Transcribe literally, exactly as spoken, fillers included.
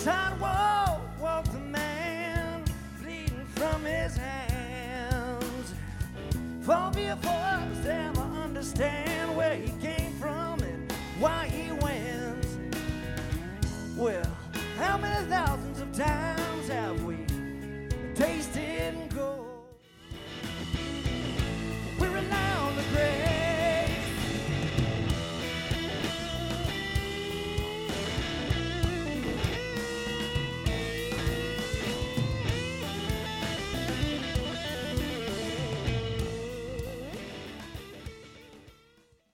sidewalk walked a man, bleeding from his hands. Far before I ever understand where he came